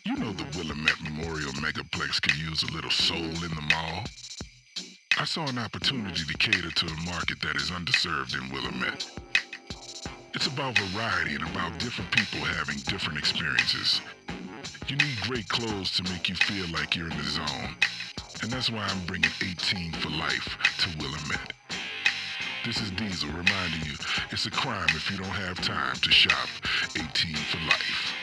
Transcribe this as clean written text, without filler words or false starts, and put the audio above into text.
You know the Willamette Memorial Megaplex could use a little soul in the mall. I saw an opportunity to cater to a market that is underserved in Willamette. It's about variety and about different people having different experiences. You need great clothes to make you feel like you're in the zone. And that's why I'm bringing 18 for life to Willamette. This is Diesel reminding you it's a crime if you don't have time to shop 18 for life.